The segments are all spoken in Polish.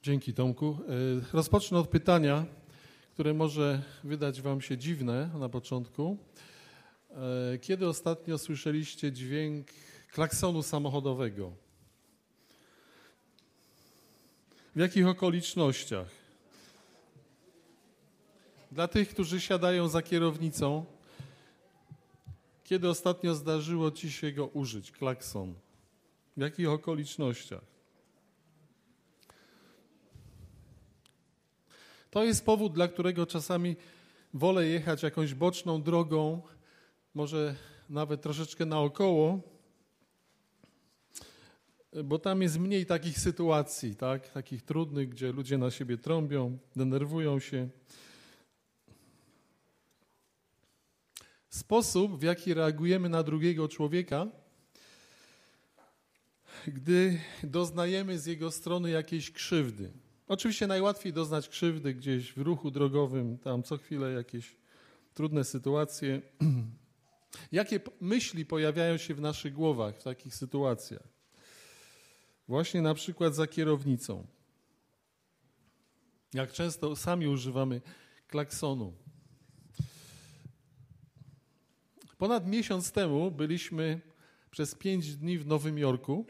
Dzięki, Tomku. Rozpocznę od pytania, które może wydać wam się dziwne na początku. Kiedy ostatnio słyszeliście dźwięk klaksonu samochodowego? W jakich okolicznościach? Dla tych, którzy siadają za kierownicą, kiedy ostatnio zdarzyło ci się go użyć, klakson? W jakich okolicznościach? To jest powód, dla którego czasami wolę jechać jakąś boczną drogą, może nawet troszeczkę naokoło, bo tam jest mniej takich sytuacji, tak? Takich trudnych, gdzie ludzie na siebie trąbią, denerwują się. Sposób, w jaki reagujemy na drugiego człowieka, gdy doznajemy z jego strony jakiejś krzywdy. Oczywiście najłatwiej doznać krzywdy gdzieś w ruchu drogowym, tam co chwilę jakieś trudne sytuacje. Jakie myśli pojawiają się w naszych głowach w takich sytuacjach? Właśnie na przykład za kierownicą. Jak często sami używamy klaksonu. Ponad miesiąc temu byliśmy przez 5 dni w Nowym Jorku,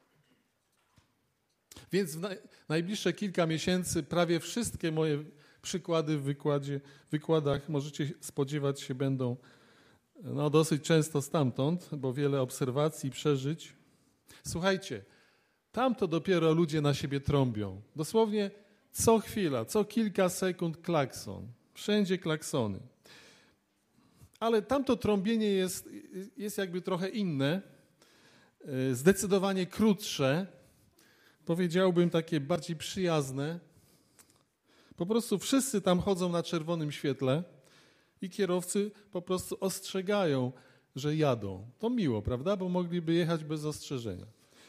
więc w najbliższe kilka miesięcy prawie wszystkie moje przykłady w wykładach możecie spodziewać się będą dosyć często stamtąd, bo wiele obserwacji, przeżyć. Słuchajcie, tam to dopiero ludzie na siebie trąbią. Dosłownie co chwila, co kilka sekund klakson. Wszędzie klaksony. Ale tamto trąbienie jest jakby trochę inne, zdecydowanie krótsze, powiedziałbym takie bardziej przyjazne. Po prostu wszyscy tam chodzą na czerwonym świetle i kierowcy po prostu ostrzegają, że jadą. To miło, prawda? Bo mogliby jechać bez ostrzeżenia.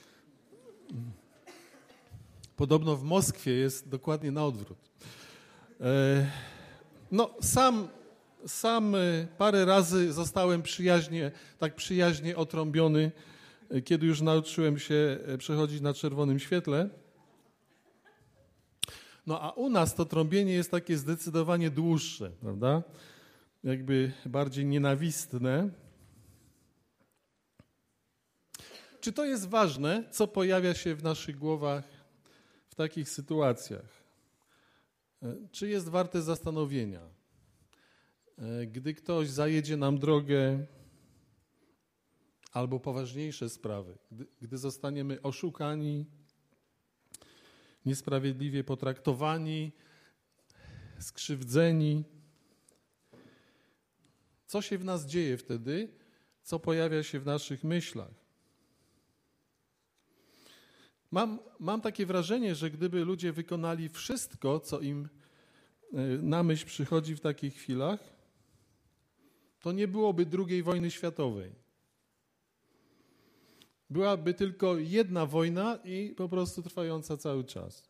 Podobno w Moskwie jest dokładnie na odwrót. Sam parę razy zostałem przyjaźnie otrąbiony, kiedy już nauczyłem się przechodzić na czerwonym świetle. A u nas to trąbienie jest takie zdecydowanie dłuższe, prawda? Jakby bardziej nienawistne. Czy to jest ważne, co pojawia się w naszych głowach w takich sytuacjach? Czy jest warte zastanowienia? Gdy ktoś zajedzie nam drogę, albo poważniejsze sprawy, gdy zostaniemy oszukani, niesprawiedliwie potraktowani, skrzywdzeni. Co się w nas dzieje wtedy? Co pojawia się w naszych myślach? Mam takie wrażenie, że gdyby ludzie wykonali wszystko, co im na myśl przychodzi w takich chwilach, to nie byłoby II wojny światowej. Byłaby tylko jedna wojna i po prostu trwająca cały czas.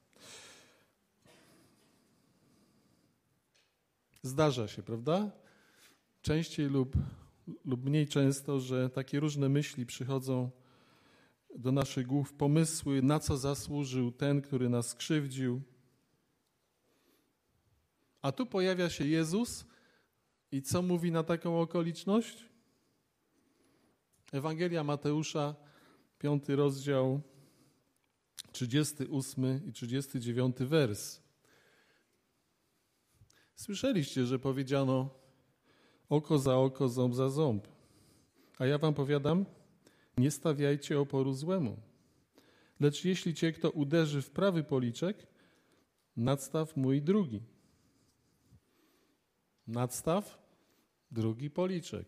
Zdarza się, prawda? Częściej lub mniej często, że takie różne myśli przychodzą do naszych głów, pomysły, na co zasłużył ten, który nas skrzywdził. A tu pojawia się Jezus i co mówi na taką okoliczność? Ewangelia Mateusza, 5 rozdział, 38 i 39 wers. Słyszeliście, że powiedziano oko za oko, ząb za ząb. A ja wam powiadam, nie stawiajcie oporu złemu. Lecz jeśli cię kto uderzy w prawy policzek, nadstaw mu i drugi. Nadstaw drugi policzek.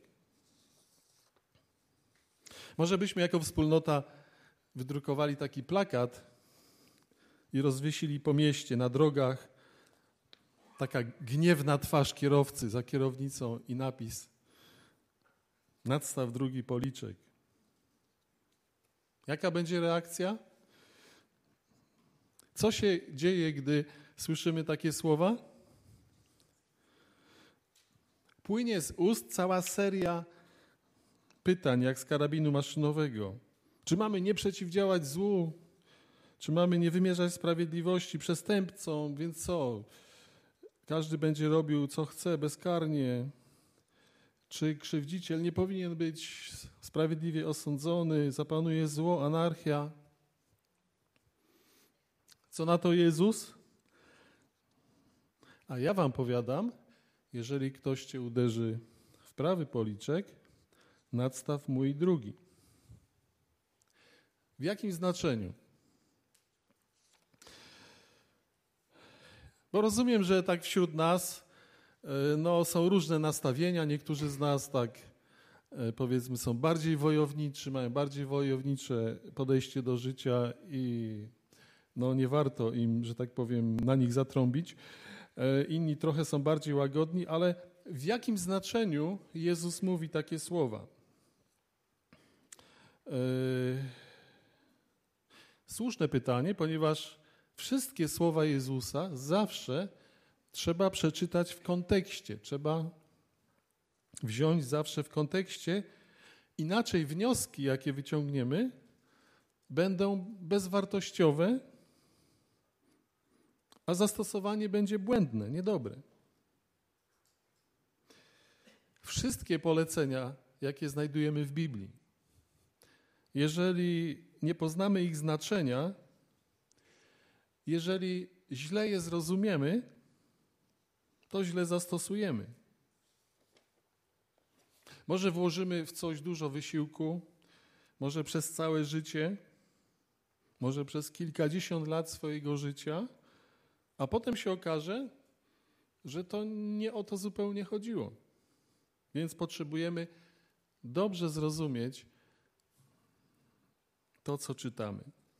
Może byśmy jako wspólnota wydrukowali taki plakat i rozwiesili po mieście, na drogach, taka gniewna twarz kierowcy za kierownicą i napis nadstaw drugi policzek. Jaka będzie reakcja? Co się dzieje, gdy słyszymy takie słowa? Płynie z ust cała seria pytań, jak z karabinu maszynowego. Czy mamy nie przeciwdziałać złu? Czy mamy nie wymierzać sprawiedliwości przestępcom, więc co? Każdy będzie robił, co chce, bezkarnie. Czy krzywdziciel nie powinien być sprawiedliwie osądzony? Zapanuje zło, anarchia. Co na to Jezus? A ja wam powiadam, jeżeli ktoś cię uderzy w prawy policzek, nadstaw mu i drugi. W jakim znaczeniu? Bo rozumiem, że tak wśród nas są różne nastawienia. Niektórzy z nas tak powiedzmy są bardziej wojowniczy, mają bardziej wojownicze podejście do życia i nie warto im, że tak powiem, na nich zatrąbić. Inni trochę są bardziej łagodni, ale w jakim znaczeniu Jezus mówi takie słowa? Słuszne pytanie, ponieważ wszystkie słowa Jezusa zawsze trzeba przeczytać w kontekście. Trzeba wziąć zawsze w kontekście, inaczej wnioski, jakie wyciągniemy, będą bezwartościowe, a zastosowanie będzie błędne, niedobre. Wszystkie polecenia, jakie znajdujemy w Biblii, jeżeli nie poznamy ich znaczenia, jeżeli źle je zrozumiemy, to źle zastosujemy. Może włożymy w coś dużo wysiłku, może przez całe życie, może przez kilkadziesiąt lat swojego życia, a potem się okaże, że to nie o to zupełnie chodziło. Więc potrzebujemy dobrze zrozumieć to, co czytamy.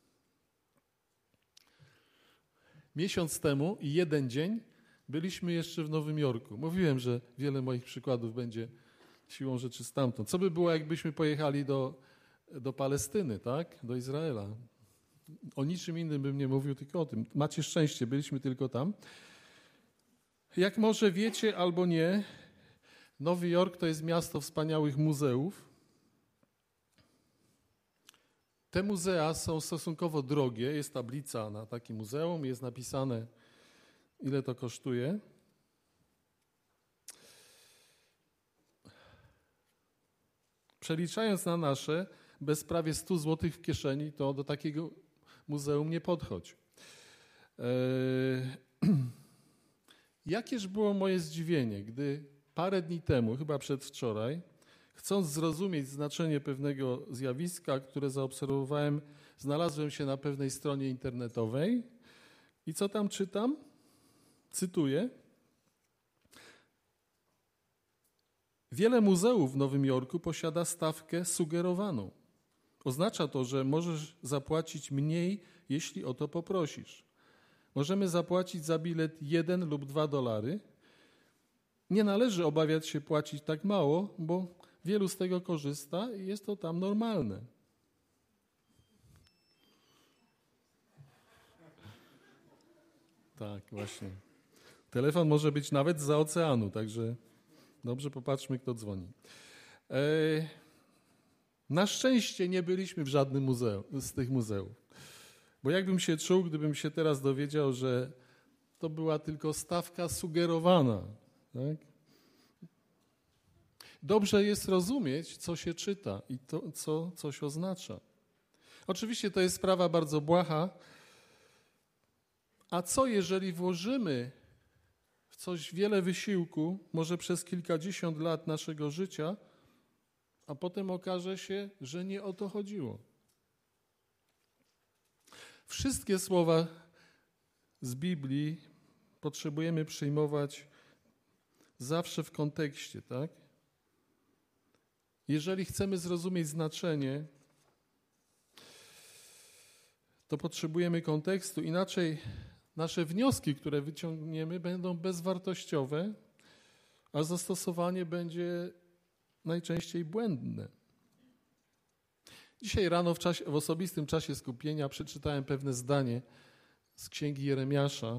Miesiąc temu i jeden dzień byliśmy jeszcze w Nowym Jorku. Mówiłem, że wiele moich przykładów będzie siłą rzeczy stamtąd. Co by było, jakbyśmy pojechali do Palestyny, tak? Do Izraela? O niczym innym bym nie mówił, tylko o tym. Macie szczęście, byliśmy tylko tam. Jak może wiecie albo nie, Nowy Jork to jest miasto wspaniałych muzeów. Te muzea są stosunkowo drogie. Jest tablica na takim muzeum, jest napisane, ile to kosztuje. Przeliczając na nasze, bez prawie 100 zł w kieszeni, to do takiego muzeum nie podchodź. Jakież było moje zdziwienie, gdy parę dni temu, chyba przedwczoraj, chcąc zrozumieć znaczenie pewnego zjawiska, które zaobserwowałem, znalazłem się na pewnej stronie internetowej i co tam czytam? Cytuję. Wiele muzeów w Nowym Jorku posiada stawkę sugerowaną. Oznacza to, że możesz zapłacić mniej, jeśli o to poprosisz. Możemy zapłacić za bilet $1 lub $2. Nie należy obawiać się płacić tak mało, bo wielu z tego korzysta i jest to tam normalne. Tak, właśnie. Telefon może być nawet zza oceanu, także dobrze popatrzmy, kto dzwoni. Na szczęście nie byliśmy w żadnym z tych muzeów. Bo jakbym się czuł, gdybym się teraz dowiedział, że to była tylko stawka sugerowana. Tak? Dobrze jest rozumieć, co się czyta i to, co coś oznacza. Oczywiście to jest sprawa bardzo błaha. A co jeżeli włożymy w coś wiele wysiłku, może przez kilkadziesiąt lat naszego życia, a potem okaże się, że nie o to chodziło? Wszystkie słowa z Biblii potrzebujemy przyjmować zawsze w kontekście, tak? Jeżeli chcemy zrozumieć znaczenie, to potrzebujemy kontekstu, inaczej nasze wnioski, które wyciągniemy, będą bezwartościowe, a zastosowanie będzie najczęściej błędne. Dzisiaj rano w osobistym czasie skupienia przeczytałem pewne zdanie z Księgi Jeremiasza.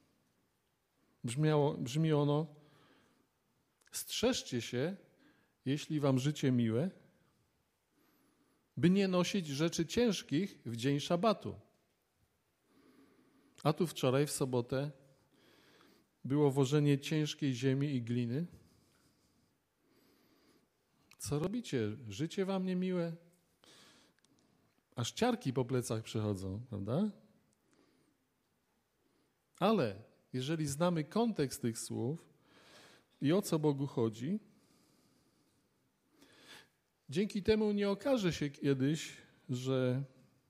Brzmi ono: strzeżcie się, jeśli wam życie miłe, by nie nosić rzeczy ciężkich w dzień szabatu. A tu wczoraj, w sobotę, było wożenie ciężkiej ziemi i gliny. Co robicie? Życie wam niemiłe? Aż ciarki po plecach przechodzą, prawda? Ale jeżeli znamy kontekst tych słów i o co Bogu chodzi, dzięki temu nie okaże się kiedyś, że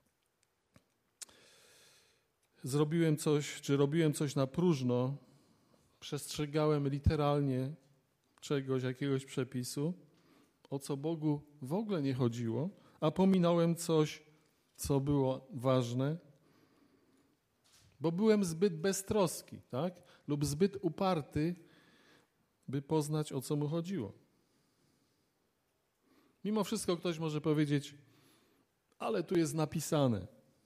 zrobiłem coś, czy robiłem coś na próżno, przestrzegałem literalnie czegoś, jakiegoś przepisu, o co Bogu w ogóle nie chodziło, a pominąłem coś, co było ważne, bo byłem zbyt beztroski, tak? Lub zbyt uparty, by poznać, o co mu chodziło. Mimo wszystko ktoś może powiedzieć, ale tu jest napisane.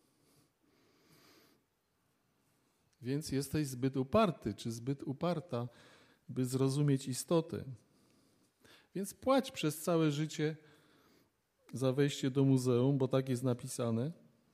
Więc jesteś zbyt uparty, czy zbyt uparta, by zrozumieć istotę. Więc płać przez całe życie za wejście do muzeum, bo tak jest napisane.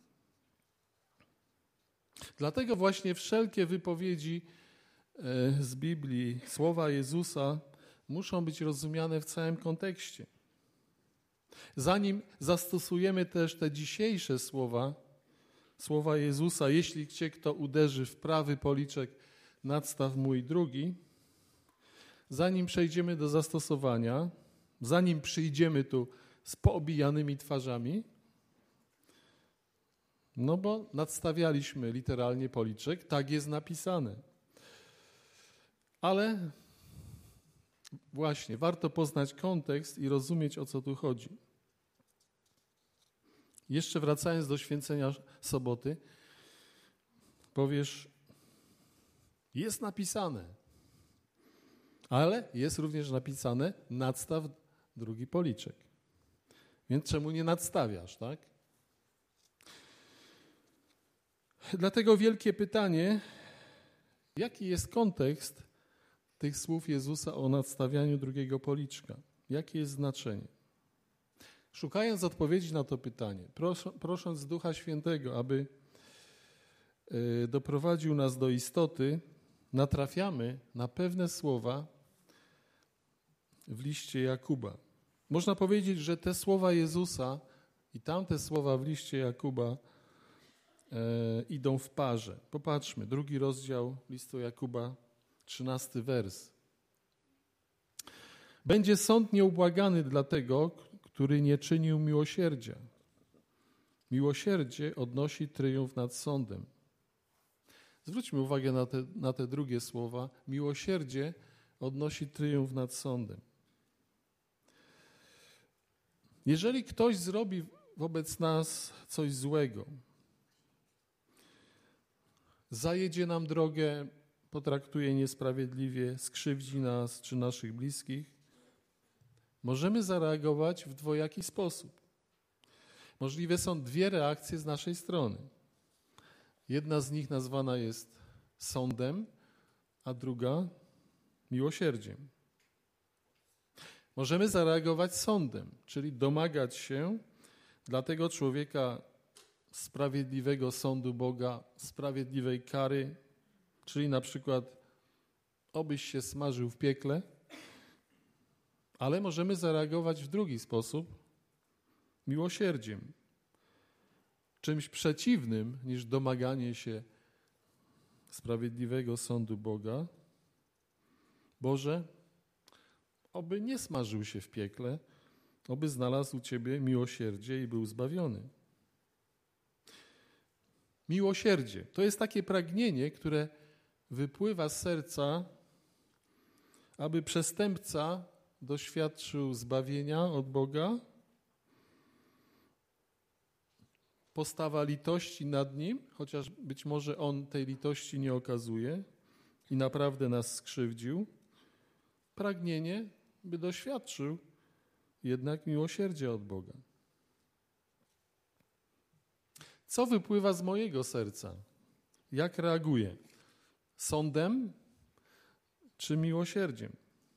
Dlatego właśnie wszelkie wypowiedzi z Biblii, słowa Jezusa muszą być rozumiane w całym kontekście. Zanim zastosujemy też te dzisiejsze słowa Jezusa, jeśli cię kto uderzy w prawy policzek, nadstaw mój drugi, zanim przejdziemy do zastosowania, zanim przyjdziemy tu z poobijanymi twarzami, no bo nadstawialiśmy literalnie policzek, tak jest napisane. Ale właśnie, warto poznać kontekst i rozumieć, o co tu chodzi. Jeszcze wracając do święcenia soboty, powiesz, jest napisane, ale jest również napisane, nadstaw drugi policzek. Więc czemu nie nadstawiasz, tak? Dlatego wielkie pytanie, jaki jest kontekst tych słów Jezusa o nadstawianiu drugiego policzka? Jakie jest znaczenie? Szukając odpowiedzi na to pytanie, prosząc Ducha Świętego, aby doprowadził nas do istoty, natrafiamy na pewne słowa w liście Jakuba. Można powiedzieć, że te słowa Jezusa i tamte słowa w liście Jakuba idą w parze. Popatrzmy, 2 rozdział listu Jakuba, 13 wers. Będzie sąd nieubłagany dla tego, który nie czynił miłosierdzia. Miłosierdzie odnosi tryumf nad sądem. Zwróćmy uwagę na te drugie słowa. Miłosierdzie odnosi tryumf nad sądem. Jeżeli ktoś zrobi wobec nas coś złego, zajedzie nam drogę, potraktuje niesprawiedliwie, skrzywdzi nas czy naszych bliskich, możemy zareagować w dwojaki sposób. Możliwe są dwie reakcje z naszej strony. Jedna z nich nazwana jest sądem, a druga miłosierdziem. Możemy zareagować sądem, czyli domagać się dla tego człowieka sprawiedliwego sądu Boga, sprawiedliwej kary, czyli na przykład obyś się smażył w piekle, ale możemy zareagować w drugi sposób, miłosierdziem, czymś przeciwnym niż domaganie się sprawiedliwego sądu Boga. Boże, oby nie smażył się w piekle, oby znalazł u Ciebie miłosierdzie i był zbawiony. Miłosierdzie to jest takie pragnienie, które wypływa z serca, aby przestępca doświadczył zbawienia od Boga, postawa litości nad nim, chociaż być może on tej litości nie okazuje i naprawdę nas skrzywdził, pragnienie, by doświadczył jednak miłosierdzia od Boga. Co wypływa z mojego serca? Jak reaguję? Sądem czy miłosierdziem?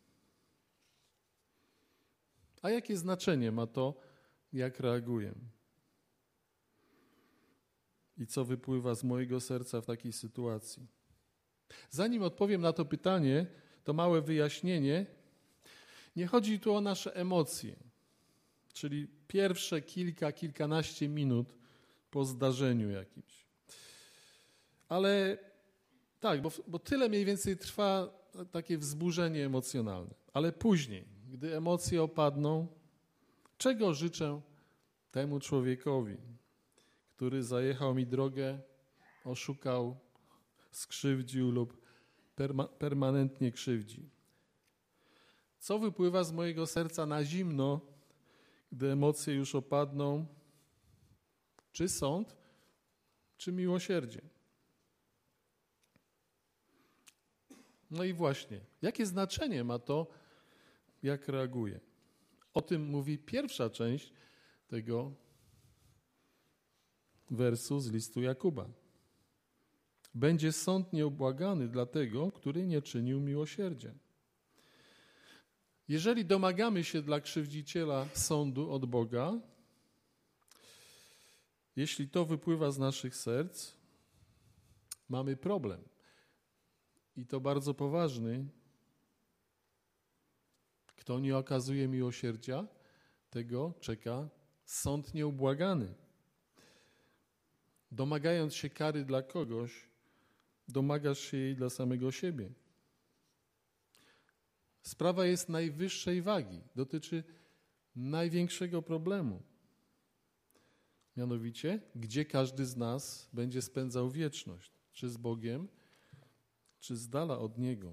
A jakie znaczenie ma to, jak reaguję? i co wypływa z mojego serca w takiej sytuacji. Zanim odpowiem na to pytanie, to małe wyjaśnienie. Nie chodzi tu o nasze emocje, czyli pierwsze kilkanaście minut po zdarzeniu jakimś. Ale tak, bo tyle mniej więcej trwa takie wzburzenie emocjonalne. Ale później, gdy emocje opadną, czego życzę temu człowiekowi, który zajechał mi drogę, oszukał, skrzywdził lub permanentnie krzywdzi? Co wypływa z mojego serca na zimno, gdy emocje już opadną? Czy sąd, czy miłosierdzie? No i właśnie, jakie znaczenie ma to, jak reaguję? O tym mówi pierwsza część tego wersu z listu Jakuba. Będzie sąd nieubłagany dla tego, który nie czynił miłosierdzia. Jeżeli domagamy się dla krzywdziciela sądu od Boga, jeśli to wypływa z naszych serc, mamy problem. I to bardzo poważny. Kto nie okazuje miłosierdzia, tego czeka sąd nieubłagany. Domagając się kary dla kogoś, domagasz się jej dla samego siebie. Sprawa jest najwyższej wagi, dotyczy największego problemu. Mianowicie, gdzie każdy z nas będzie spędzał wieczność, czy z Bogiem, czy z dala od Niego.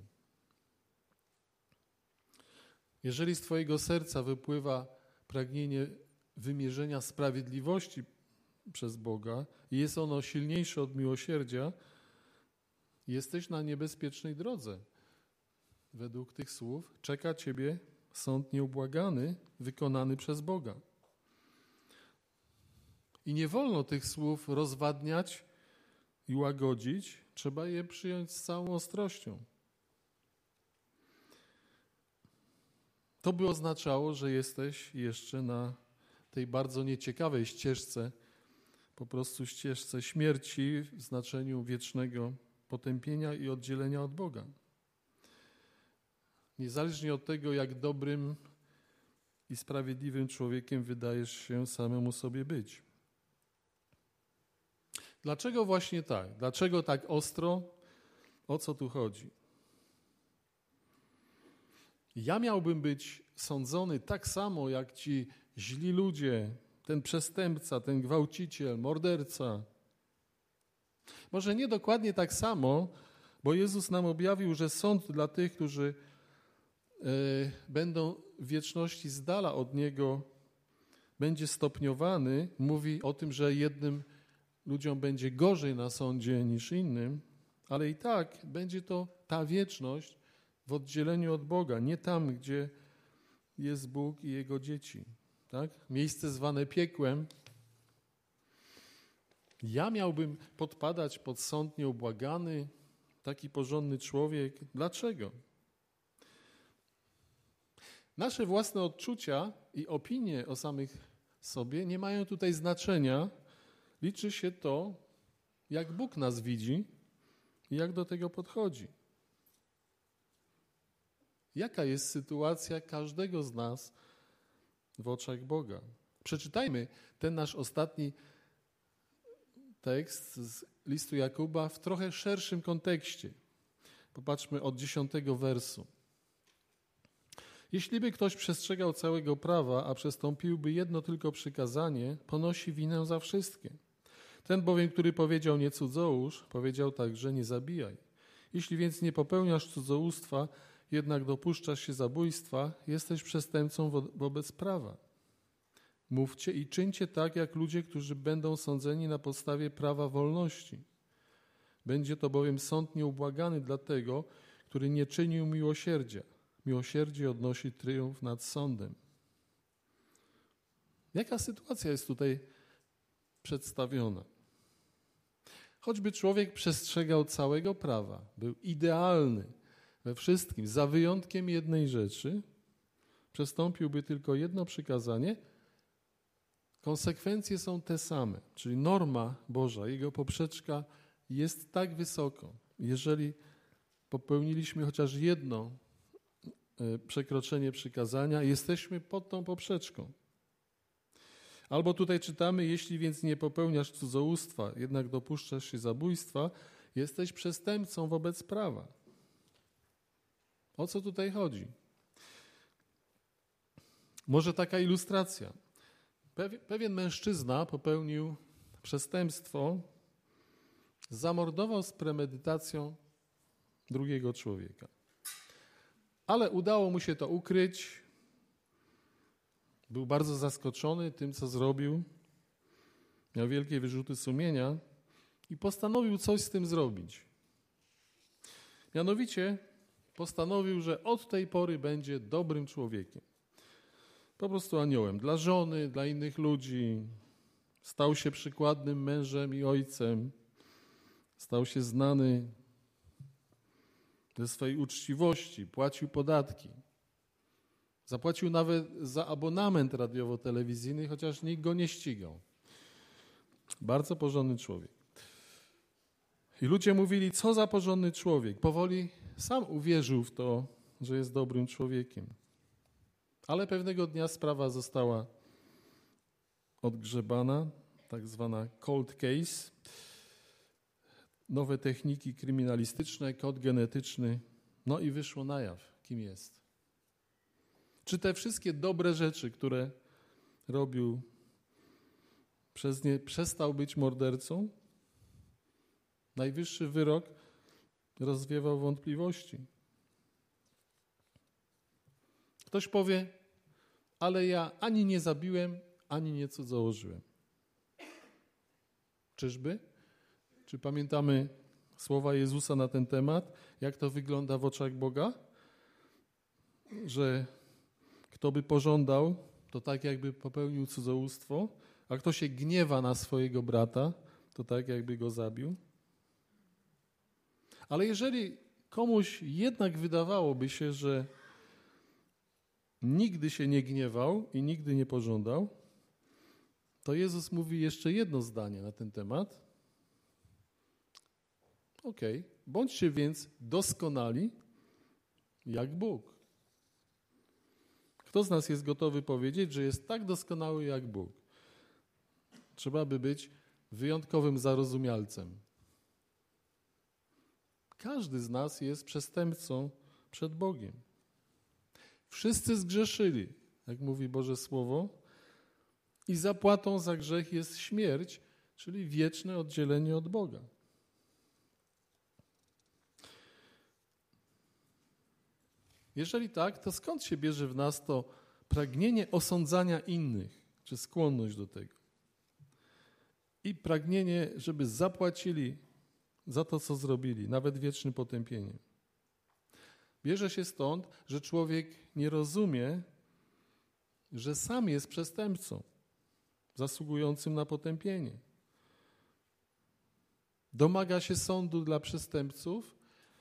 Jeżeli z Twojego serca wypływa pragnienie wymierzenia sprawiedliwości przez Boga i jest ono silniejsze od miłosierdzia, jesteś na niebezpiecznej drodze. Według tych słów czeka Ciebie sąd nieubłagany, wykonany przez Boga. I nie wolno tych słów rozwadniać i łagodzić, trzeba je przyjąć z całą ostrością. To by oznaczało, że jesteś jeszcze na tej bardzo nieciekawej ścieżce, po prostu ścieżce śmierci w znaczeniu wiecznego potępienia i oddzielenia od Boga. Niezależnie od tego, jak dobrym i sprawiedliwym człowiekiem wydajesz się samemu sobie być. Dlaczego właśnie tak? Dlaczego tak ostro? O co tu chodzi? Ja miałbym być sądzony tak samo jak ci źli ludzie, ten przestępca, ten gwałciciel, morderca. Może nie dokładnie tak samo, bo Jezus nam objawił, że sąd dla tych, którzy będą w wieczności z dala od Niego, będzie stopniowany. Mówi o tym, że jednym ludziom będzie gorzej na sądzie niż innym, ale i tak będzie to ta wieczność w oddzieleniu od Boga, nie tam, gdzie jest Bóg i Jego dzieci. Tak? Miejsce zwane piekłem. Ja miałbym podpadać pod sąd nieubłagany, taki porządny człowiek. Dlaczego? Nasze własne odczucia i opinie o samych sobie nie mają tutaj znaczenia. Liczy się to, jak Bóg nas widzi i jak do tego podchodzi. Jaka jest sytuacja każdego z nas w oczach Boga? Przeczytajmy ten nasz ostatni tekst z listu Jakuba w trochę szerszym kontekście. Popatrzmy od 10 wersu. Jeśli by ktoś przestrzegał całego prawa, a przestąpiłby jedno tylko przykazanie, ponosi winę za wszystkie. Ten bowiem, który powiedział nie cudzołóż, powiedział także nie zabijaj. Jeśli więc nie popełniasz cudzołóstwa, jednak dopuszczasz się zabójstwa, jesteś przestępcą wobec prawa. Mówcie i czyńcie tak, jak ludzie, którzy będą sądzeni na podstawie prawa wolności. Będzie to bowiem sąd nieubłagany dla tego, który nie czynił miłosierdzia. Miłosierdzie odnosi triumf nad sądem. Jaka sytuacja jest tutaj przedstawiona? Choćby człowiek przestrzegał całego prawa, był idealny we wszystkim, za wyjątkiem jednej rzeczy, przestąpiłby tylko jedno przykazanie, konsekwencje są te same, czyli norma Boża, jego poprzeczka jest tak wysoko. Jeżeli popełniliśmy chociaż jedno przekroczenie przykazania, jesteśmy pod tą poprzeczką. Albo tutaj czytamy, jeśli więc nie popełniasz cudzołóstwa, jednak dopuszczasz się zabójstwa, jesteś przestępcą wobec prawa. O co tutaj chodzi? Może taka ilustracja. Pewien mężczyzna popełnił przestępstwo, zamordował z premedytacją drugiego człowieka. Ale udało mu się to ukryć. Był bardzo zaskoczony tym, co zrobił. Miał wielkie wyrzuty sumienia i postanowił coś z tym zrobić. Mianowicie postanowił, że od tej pory będzie dobrym człowiekiem. Po prostu aniołem dla żony, dla innych ludzi. Stał się przykładnym mężem i ojcem. Stał się znany ze swojej uczciwości, płacił podatki. Zapłacił nawet za abonament radiowo-telewizyjny, chociaż nikt go nie ścigał. Bardzo porządny człowiek. I ludzie mówili, co za porządny człowiek. Powoli sam uwierzył w to, że jest dobrym człowiekiem. Ale pewnego dnia sprawa została odgrzebana, tak zwana cold case. Nowe techniki kryminalistyczne, kod genetyczny, no i wyszło na jaw, kim jest. Czy te wszystkie dobre rzeczy, które robił, przez nie przestał być mordercą? Najwyższy wyrok rozwiewał wątpliwości. Ktoś powie, ale ja ani nie zabiłem, ani nie cudzołożyłem. Czyżby? Czy pamiętamy słowa Jezusa na ten temat? Jak to wygląda w oczach Boga? Że kto by pożądał, to tak jakby popełnił cudzołóstwo, a kto się gniewa na swojego brata, to tak jakby go zabił. Ale jeżeli komuś jednak wydawałoby się, że nigdy się nie gniewał i nigdy nie pożądał, to Jezus mówi jeszcze jedno zdanie na ten temat. Okej, bądźcie więc doskonali jak Bóg. Kto z nas jest gotowy powiedzieć, że jest tak doskonały jak Bóg? Trzeba by być wyjątkowym zarozumialcem. Każdy z nas jest przestępcą przed Bogiem. Wszyscy zgrzeszyli, jak mówi Boże Słowo, i zapłatą za grzech jest śmierć, czyli wieczne oddzielenie od Boga. Jeżeli tak, to skąd się bierze w nas to pragnienie osądzania innych, czy skłonność do tego? I pragnienie, żeby zapłacili za to, co zrobili, nawet wiecznym potępieniem. Bierze się stąd, że człowiek nie rozumie, że sam jest przestępcą, zasługującym na potępienie. Domaga się sądu dla przestępców,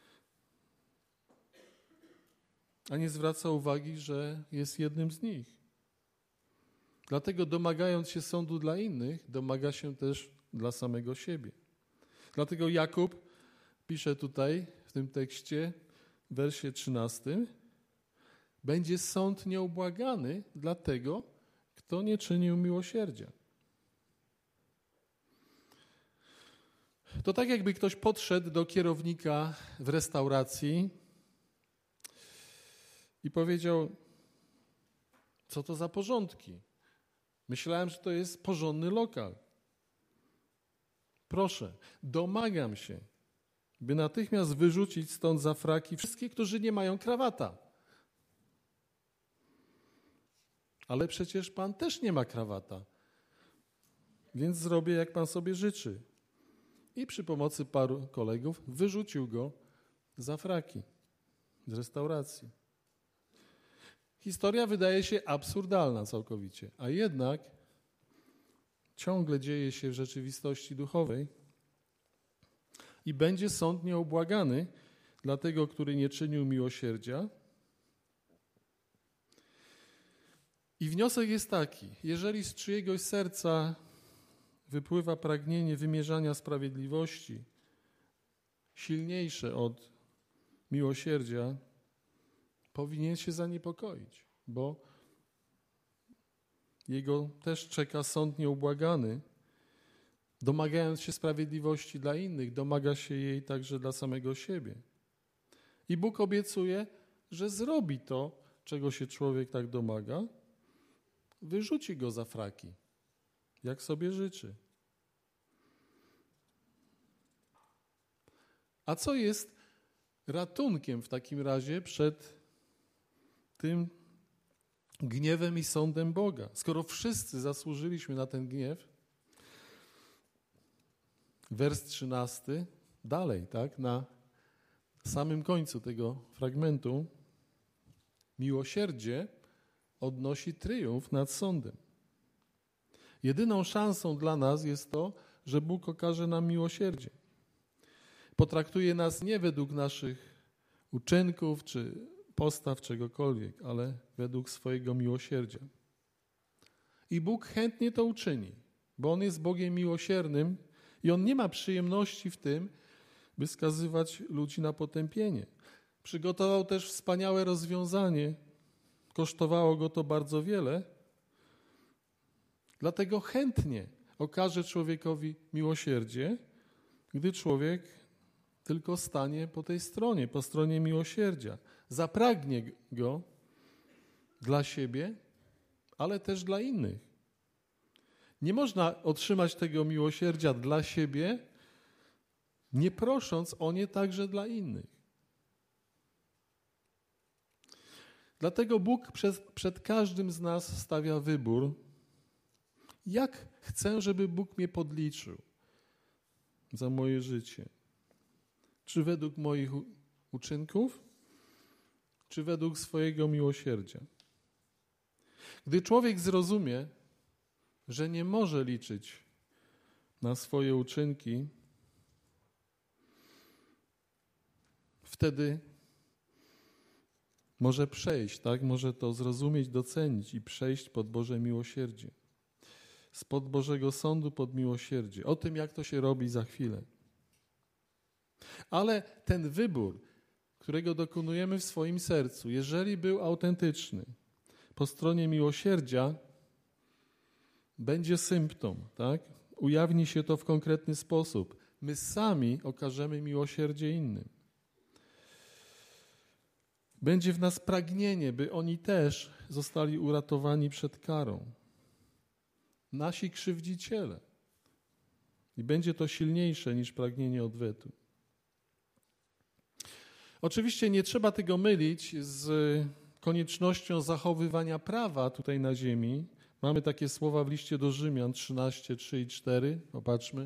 a nie zwraca uwagi, że jest jednym z nich. Dlatego domagając się sądu dla innych, domaga się też dla samego siebie. Dlatego Jakub pisze tutaj w tym tekście, w wersie 13, będzie sąd nieubłagany dla tego, kto nie czynił miłosierdzia. To tak jakby ktoś podszedł do kierownika w restauracji i powiedział, co to za porządki? Myślałem, że to jest porządny lokal. Proszę, domagam się, by natychmiast wyrzucić stąd za fraki wszystkich, którzy nie mają krawata. Ale przecież Pan też nie ma krawata, więc zrobię, jak Pan sobie życzy. I przy pomocy paru kolegów wyrzucił go za fraki z restauracji. Historia wydaje się absurdalna całkowicie, a jednak ciągle dzieje się w rzeczywistości duchowej i będzie sąd nieubłagany dla tego, który nie czynił miłosierdzia. I wniosek jest taki: jeżeli z czyjegoś serca wypływa pragnienie wymierzania sprawiedliwości silniejsze od miłosierdzia, powinien się zaniepokoić, bo jego też czeka sąd nieubłagany. Domagając się sprawiedliwości dla innych, domaga się jej także dla samego siebie. I Bóg obiecuje, że zrobi to, czego się człowiek tak domaga, wyrzuci go za fraki, jak sobie życzy. A co jest ratunkiem w takim razie przed tym gniewem i sądem Boga? Skoro wszyscy zasłużyliśmy na ten gniew, wers 13, dalej, tak, na samym końcu tego fragmentu, miłosierdzie odnosi triumf nad sądem. Jedyną szansą dla nas jest to, że Bóg okaże nam miłosierdzie. Potraktuje nas nie według naszych uczynków czy postaw czegokolwiek, ale według swojego miłosierdzia. I Bóg chętnie to uczyni, bo On jest Bogiem miłosiernym i On nie ma przyjemności w tym, by skazywać ludzi na potępienie. Przygotował też wspaniałe rozwiązanie. Kosztowało Go to bardzo wiele. Dlatego chętnie okaże człowiekowi miłosierdzie, gdy człowiek tylko stanie po tej stronie, po stronie miłosierdzia. Zapragnie go dla siebie, ale też dla innych. Nie można otrzymać tego miłosierdzia dla siebie, nie prosząc o nie także dla innych. Dlatego Bóg przed każdym z nas stawia wybór, jak chcę, żeby Bóg mnie podliczył za moje życie. Czy według moich uczynków, czy według swojego miłosierdzia. Gdy człowiek zrozumie, że nie może liczyć na swoje uczynki, wtedy może przejść, tak? Może to zrozumieć, docenić i przejść pod Boże miłosierdzie. Spod Bożego sądu pod miłosierdzie. O tym, jak to się robi, za chwilę. Ale ten wybór, którego dokonujemy w swoim sercu, jeżeli był autentyczny, po stronie miłosierdzia, będzie symptom, tak? Ujawni się to w konkretny sposób. My sami okażemy miłosierdzie innym. Będzie w nas pragnienie, by oni też zostali uratowani przed karą. Nasi krzywdziciele. I będzie to silniejsze niż pragnienie odwetu. Oczywiście nie trzeba tego mylić z koniecznością zachowywania prawa tutaj na ziemi. Mamy takie słowa w liście do Rzymian 13, 3 i 4. Popatrzmy.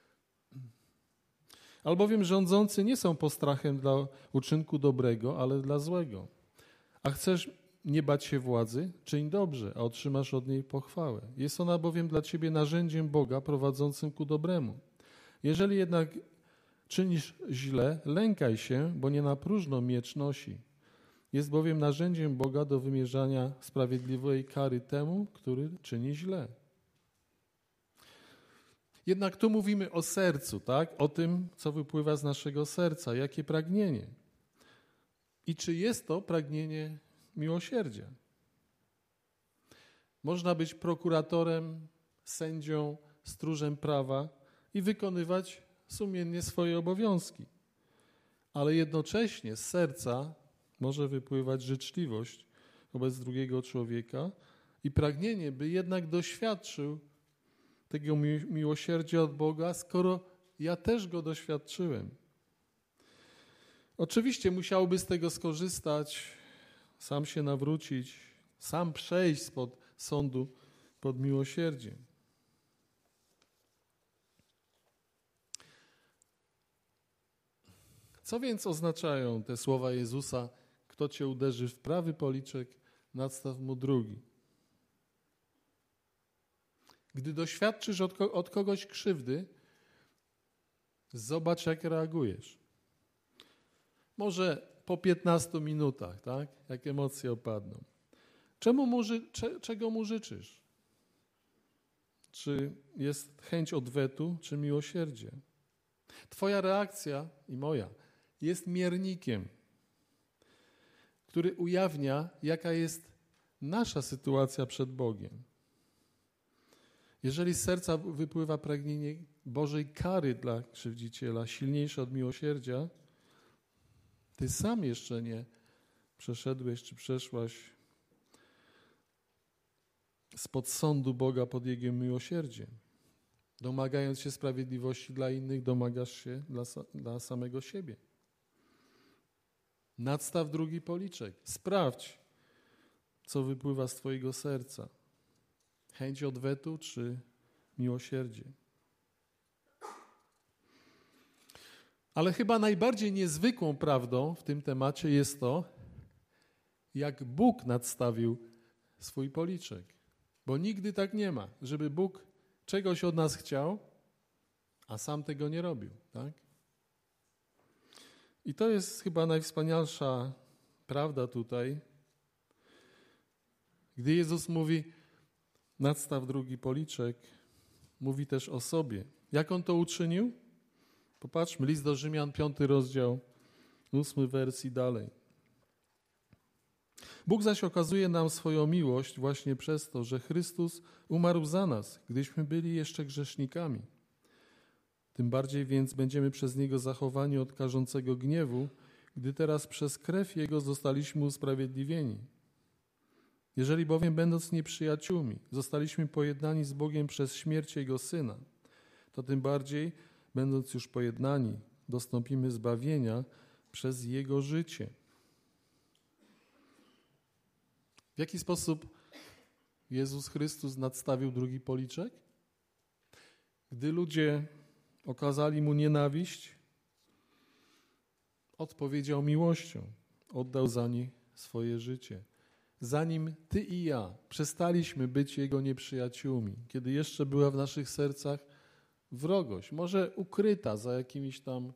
Albowiem rządzący nie są postrachem dla uczynku dobrego, ale dla złego. A chcesz nie bać się władzy? Czyń dobrze, a otrzymasz od niej pochwałę. Jest ona bowiem dla ciebie narzędziem Boga prowadzącym ku dobremu. Jeżeli jednak czynisz źle, lękaj się, bo nie na próżno miecz nosi. Jest bowiem narzędziem Boga do wymierzania sprawiedliwej kary temu, który czyni źle. Jednak tu mówimy o sercu, tak? O tym, co wypływa z naszego serca, jakie pragnienie. I czy jest to pragnienie miłosierdzia? Można być prokuratorem, sędzią, stróżem prawa i wykonywać sumiennie swoje obowiązki. Ale jednocześnie z serca może wypływać życzliwość wobec drugiego człowieka i pragnienie, by jednak doświadczył tego miłosierdzia od Boga, skoro ja też go doświadczyłem. Oczywiście musiałby z tego skorzystać, sam się nawrócić, sam przejść spod sądu pod miłosierdziem. Co więc oznaczają te słowa Jezusa? Kto cię uderzy w prawy policzek, nadstaw mu drugi. Gdy doświadczysz od kogoś krzywdy, zobacz, jak reagujesz. Może po 15 minutach, tak? Jak emocje opadną. Czego mu życzysz? Czy jest chęć odwetu, czy miłosierdzie? Twoja reakcja i moja jest miernikiem, który ujawnia, jaka jest nasza sytuacja przed Bogiem. Jeżeli z serca wypływa pragnienie Bożej kary dla krzywdziciela, silniejsze od miłosierdzia, ty sam jeszcze nie przeszedłeś czy przeszłaś spod sądu Boga pod Jego miłosierdziem. Domagając się sprawiedliwości dla innych, domagasz się dla samego siebie. Nadstaw drugi policzek. Sprawdź, co wypływa z twojego serca. Chęć odwetu czy miłosierdzie. Ale chyba najbardziej niezwykłą prawdą w tym temacie jest to, jak Bóg nadstawił swój policzek. Bo nigdy tak nie ma, żeby Bóg czegoś od nas chciał, a sam tego nie robił. Tak? I to jest chyba najwspanialsza prawda tutaj, gdy Jezus mówi, nadstaw drugi policzek, mówi też o sobie. Jak On to uczynił? Popatrzmy, list do Rzymian, 5 rozdział, 8 wers i dalej. Bóg zaś okazuje nam swoją miłość właśnie przez to, że Chrystus umarł za nas, gdyśmy byli jeszcze grzesznikami. Tym bardziej więc będziemy przez Niego zachowani od karzącego gniewu, gdy teraz przez krew Jego zostaliśmy usprawiedliwieni. Jeżeli bowiem będąc nieprzyjaciółmi, zostaliśmy pojednani z Bogiem przez śmierć Jego Syna, to tym bardziej, będąc już pojednani, dostąpimy zbawienia przez Jego życie. W jaki sposób Jezus Chrystus nadstawił drugi policzek? Gdy ludzie okazali Mu nienawiść, odpowiedział miłością, oddał za nich swoje życie. Zanim ty i ja przestaliśmy być Jego nieprzyjaciółmi, kiedy jeszcze była w naszych sercach wrogość, może ukryta za jakimiś tam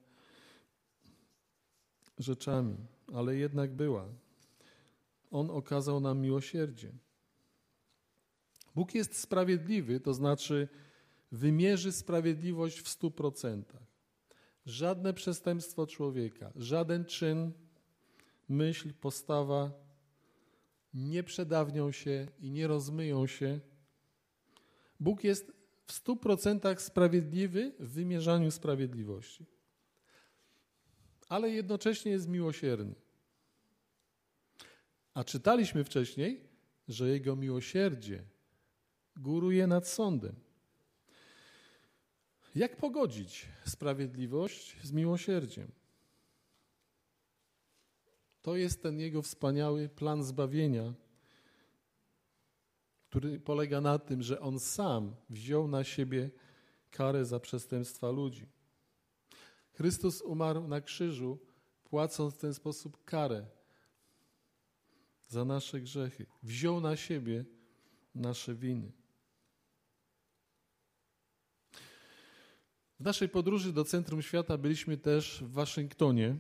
rzeczami, ale jednak była. On okazał nam miłosierdzie. Bóg jest sprawiedliwy, to znaczy wymierzy sprawiedliwość w 100%. Żadne przestępstwo człowieka, żaden czyn, myśl, postawa nie przedawnią się i nie rozmyją się. Bóg jest w 100% sprawiedliwy w wymierzaniu sprawiedliwości. Ale jednocześnie jest miłosierny. A czytaliśmy wcześniej, że Jego miłosierdzie góruje nad sądem. Jak pogodzić sprawiedliwość z miłosierdziem? To jest ten Jego wspaniały plan zbawienia, który polega na tym, że On sam wziął na siebie karę za przestępstwa ludzi. Chrystus umarł na krzyżu, płacąc w ten sposób karę za nasze grzechy. Wziął na siebie nasze winy. W naszej podróży do centrum świata byliśmy też w Waszyngtonie.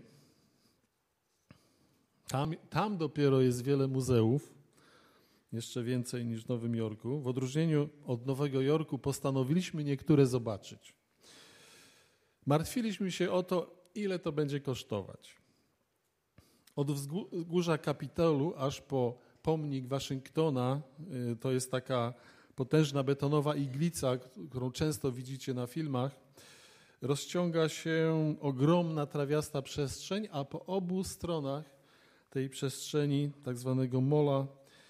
Tam dopiero jest wiele muzeów, jeszcze więcej niż w Nowym Jorku. W odróżnieniu od Nowego Jorku postanowiliśmy niektóre zobaczyć. Martwiliśmy się o to, ile to będzie kosztować. Od wzgórza Kapitolu aż po pomnik Waszyngtona, to jest taka potężna betonowa iglica, którą często widzicie na filmach, rozciąga się ogromna trawiasta przestrzeń, a po obu stronach tej przestrzeni, tak zwanego mola,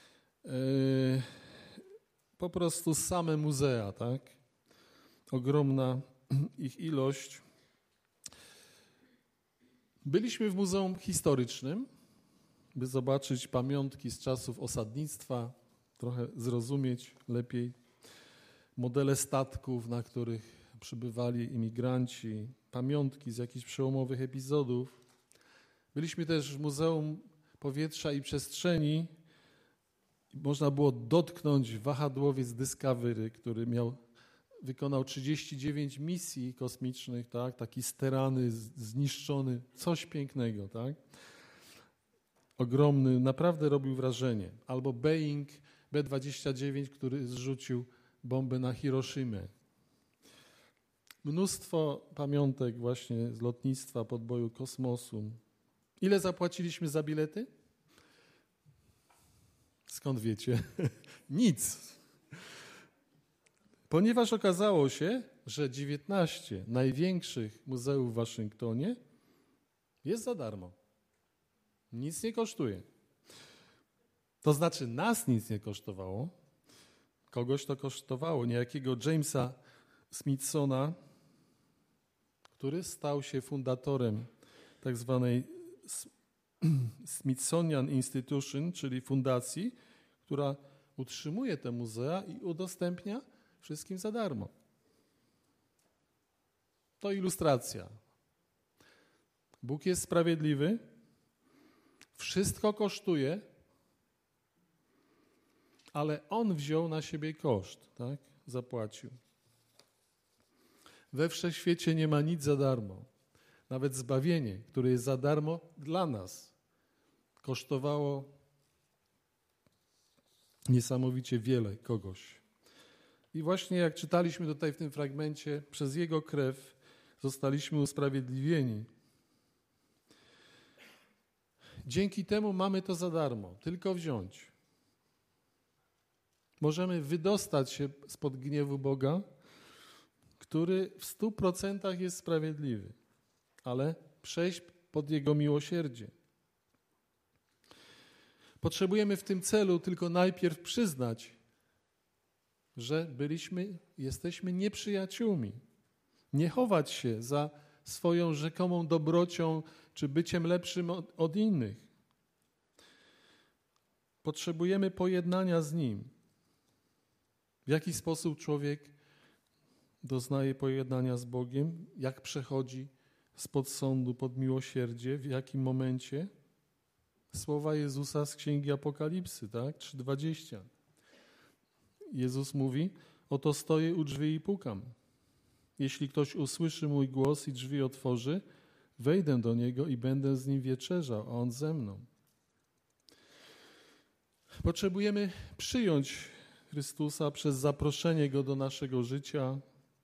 po prostu same muzea, tak? Ogromna ich ilość. Byliśmy w Muzeum Historycznym, by zobaczyć pamiątki z czasów osadnictwa, trochę zrozumieć lepiej modele statków, na których przybywali imigranci, pamiątki z jakichś przełomowych epizodów. Byliśmy też w Muzeum Powietrza i Przestrzeni. Można było dotknąć wahadłowiec Discovery, który wykonał 39 misji kosmicznych, tak? Taki sterany, zniszczony, coś pięknego. Tak? ogromny, naprawdę robił wrażenie. Albo Boeing B-29, który zrzucił bombę na Hiroshimę. Mnóstwo pamiątek właśnie z lotnictwa, podboju kosmosu. Ile zapłaciliśmy za bilety? Skąd wiecie? Nic. Ponieważ okazało się, że 19 największych muzeów w Waszyngtonie jest za darmo. Nic nie kosztuje. To znaczy nas nic nie kosztowało, kogoś to kosztowało, niejakiego Jamesa Smithsona, który stał się fundatorem tak zwanej Smithsonian Institution, czyli fundacji, która utrzymuje te muzea i udostępnia wszystkim za darmo. To ilustracja. Bóg jest sprawiedliwy, wszystko kosztuje, ale On wziął na siebie koszt, tak? Zapłacił. We wszechświecie nie ma nic za darmo. Nawet zbawienie, które jest za darmo dla nas, kosztowało niesamowicie wiele kogoś. I właśnie jak czytaliśmy tutaj w tym fragmencie, przez Jego krew zostaliśmy usprawiedliwieni. Dzięki temu mamy to za darmo, tylko wziąć. Możemy wydostać się spod gniewu Boga, który w 100% jest sprawiedliwy, ale przejść pod Jego miłosierdzie. Potrzebujemy w tym celu tylko najpierw przyznać, że jesteśmy nieprzyjaciółmi. Nie chować się za swoją rzekomą dobrocią czy byciem lepszym od innych. Potrzebujemy pojednania z Nim. W jaki sposób człowiek doznaje pojednania z Bogiem? Jak przechodzi spod sądu pod miłosierdzie? W jakim momencie? Słowa Jezusa z Księgi Apokalipsy, tak? 3:20. Jezus mówi, oto stoję u drzwi i pukam. Jeśli ktoś usłyszy mój głos i drzwi otworzy, wejdę do niego i będę z nim wieczerzał, a on ze mną. Potrzebujemy przyjąć Chrystusa przez zaproszenie Go do naszego życia,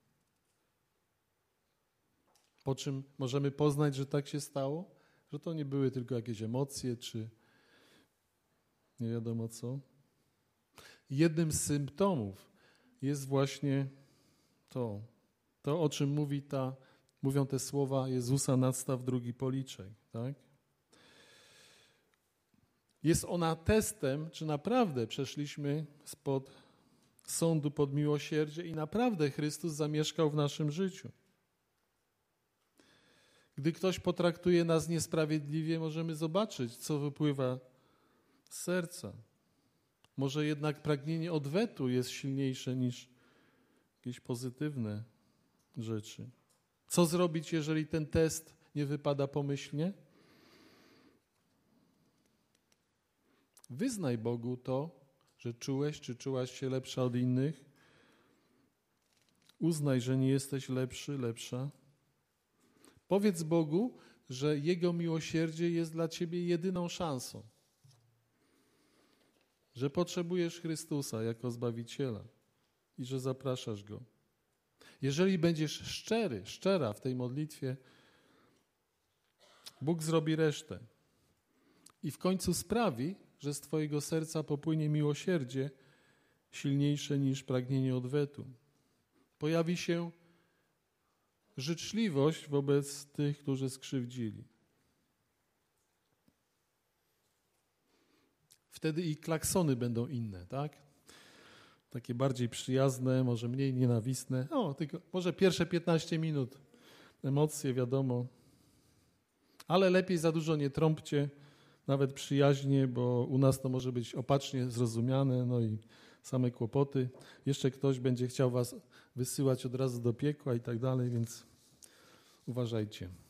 po czym możemy poznać, że tak się stało, że to nie były tylko jakieś emocje, czy nie wiadomo co. Jednym z symptomów jest właśnie to o czym mówią te słowa Jezusa, nadstaw drugi policzek. Tak? Jest ona testem, czy naprawdę przeszliśmy spod sądu pod miłosierdzie i naprawdę Chrystus zamieszkał w naszym życiu. Gdy ktoś potraktuje nas niesprawiedliwie, możemy zobaczyć, co wypływa z serca. Może jednak pragnienie odwetu jest silniejsze niż jakieś pozytywne rzeczy. Co zrobić, jeżeli ten test nie wypada pomyślnie? Wyznaj Bogu to, że czułeś czy czułaś się lepsza od innych. Uznaj, że nie jesteś lepszy, lepsza. Powiedz Bogu, że Jego miłosierdzie jest dla ciebie jedyną szansą. Że potrzebujesz Chrystusa jako Zbawiciela i że zapraszasz Go. Jeżeli będziesz szczera w tej modlitwie, Bóg zrobi resztę i w końcu sprawi, że z twojego serca popłynie miłosierdzie silniejsze niż pragnienie odwetu. Pojawi się życzliwość wobec tych, którzy skrzywdzili. Wtedy i klaksony będą inne, tak? Takie bardziej przyjazne, może mniej nienawistne. Tylko może pierwsze 15 minut emocje, wiadomo. Ale lepiej za dużo nie trąbcie, nawet przyjaźnie, bo u nas to może być opacznie zrozumiane, no i same kłopoty. Jeszcze ktoś będzie chciał was wysyłać od razu do piekła i tak dalej, więc uważajcie.